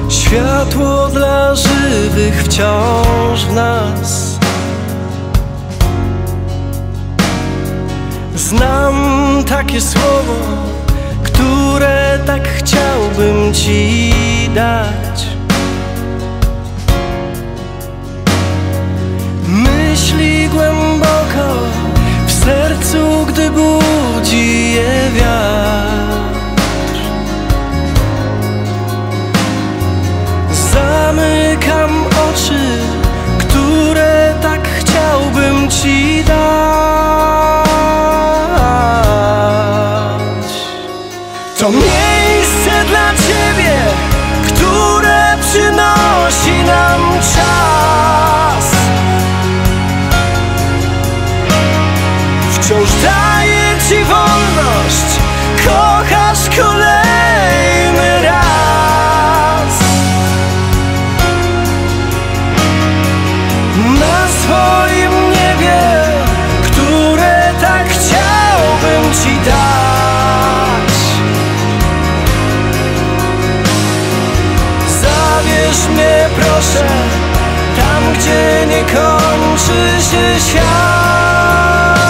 Światło dla żywych wciąż w nas. Znam takie słowo, które tak chciałbym ci dać. Myśli głęboko w sercu, gdy budzi je wiatr. Zamykam oczy, które tak chciałbym ci dać. To miejsce dla ciebie, które przynosi nam czas. Wciąż daje ci wolność, kochasz kolejny raz. Na swoim niebie, które tak chciałbym ci dać. Zabierz mnie proszę tam, gdzie nie kończy się świat.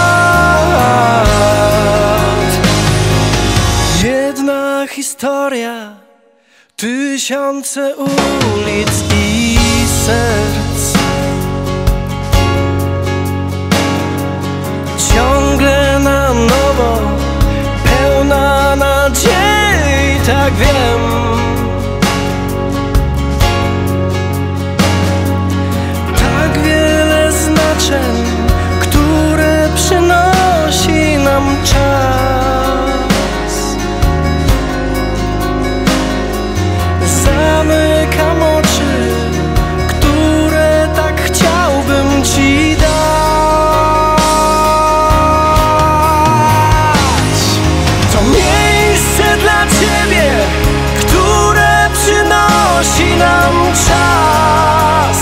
Jedna historia, tysiące ulic i serc. Ciągle na nowo, pełna nadziei, tak wiem. Tak wiele znaczeń, które przynosi nam czas. Zamykam oczy, które tak chciałbym ci dać. To miejsce dla ciebie, które przynosi nam czas.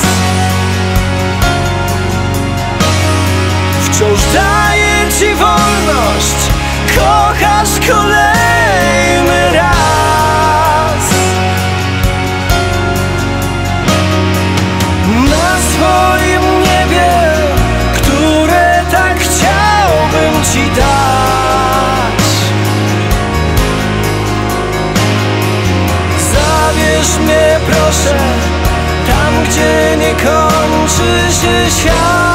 Wciąż daje ci wolność, kochasz kolejny raz. Na swoim niebie, które tak chciałbym ci dać. Zabierz mnie proszę tam, gdzie nie kończy się świat.